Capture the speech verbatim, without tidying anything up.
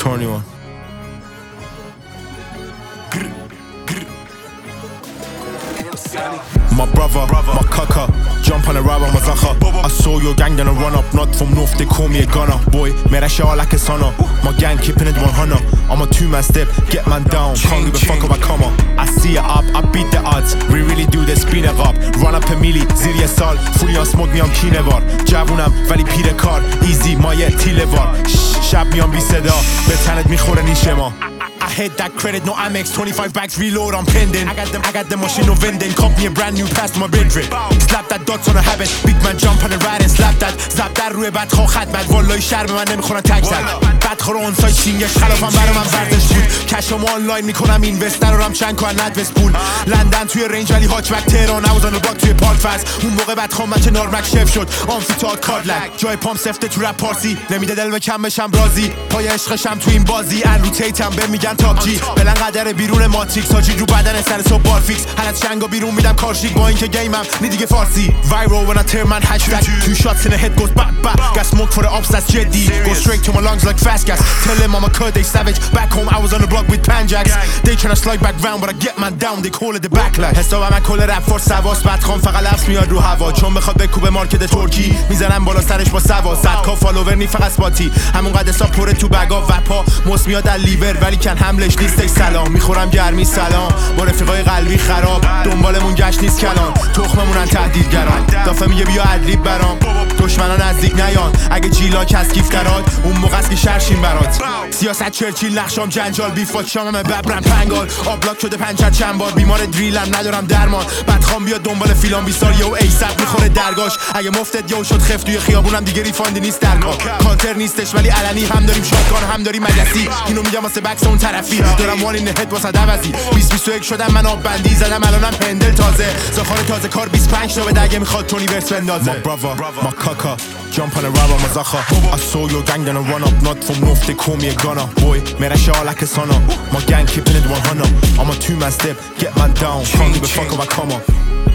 twenty-one. My brother, my kaka, jump on a ride on my zaka. I saw your gang gonna run up, not from north, they call me a gunner. Boy, made that shit all like a sonner. My gang keeping it one hundred. I'm a two-man step, get man down, can't give a fuck if I come up. I see it up, I beat the odds, we really do this, spin it up. Run up a milli, ziri sal, fully on smoke me, I'm keen ever. Javunam, vali pire kar, easy, my yet tilevar. Shab me on biseda, betanet mi khore nishema. I hit that credit, no Amex, twenty-five bags reload, I'm pending. I got them, I got them machine no vending. Cop me a brand new pass to my bin drip. Slap that dots on a habit, big man jump on the ride and slap that. Zap that روی بد خو خط بد والله شرم من نمیخورن تک زد. بد خور اون سایت سینگش خلافم برام هم ورزش بود. کشم آنلاین میکنم اینوستر رو هم چند کار ندوست پول. لندن توی رنج ولی هاچ بک تهران اوزان بلاک توی پارک فاز. اون موقع بعد خام بچه نارمک شف شد. آمفیتات کارلک جای پام سفته تو رپ پارسی. نمیده دل به کم بشم رازی. پای عشقشم تو این بازی ان روتیتم به میگن تاپ جی. بلند قدر بیرون ماتریکس هاجی رو بدن سر صبح بار فیکس. هر از شنگا بیرون میدم کارشیک با اینکه گیمم نی دیگه فارسی. Viral when I tear man hashtag. Two shots in the head goes back back. Got smoke for the ops that's jaddy. Go straight to my lungs like fast gas. Tell them I'm a cud they savage. Back home I was on the block with panjacks. They tryna slide back round but I get man down. They call it the backlash. حسابم کل رپ فور سواس. بعد خام فقط لفظ میاد رو هوا. چون بخواد بکوبه مارکت ترکی میزنم بالا سرش با سوا. صد کا فالوور نی فقط اسپاتی. همون قد حساب پره تو بگا وپا. موس میاد از لیور ولی کن حملش نیستش سلام. میخورم گرمی سلام. با رفیقای قلبی خراب. دنبالمون گشت نیست کلان. تخممونن تهدیدگران. دافه میگه بیا ادلیب برام. دشمنان نزدیک نیان. اگه جیلاک از کیف کرات اون موقع است که شرشین برات. سیاست چرچیل نقشام جنجال بیفاک شامم ببرم پنگال. آبلاک شده پنچر چند بار بیمار دریلم ندارم درمان. بعد خام بیاد دنبال فیلان بیسار یهو ایسد میخوره درگاش. اگه مفتت یهو شد خف توی خیابونم دیگه ریفاندی نیست در کار. کانتر نیستش ولی علنی هم داریم شاتگان هم داریم مگسی. اینو میگم واسه بکس اون طرفی. دارم وان این هد واسه دوازی. بیست بیست و یک شدم من آب بندی زدم الانم پندل تازه. زخار تازه کار بیست و پنج تا به دگه میخواد تونی ورس بندازه. My brother, my kaka, jump on a ride on my zaka. I saw your gang gonna run up, not from north, they call me a gunner. Boy, made that shit all like a sonner. My gang keeping it one hundred. I'm a two-man step, get man down, can't give a fuck if I come up.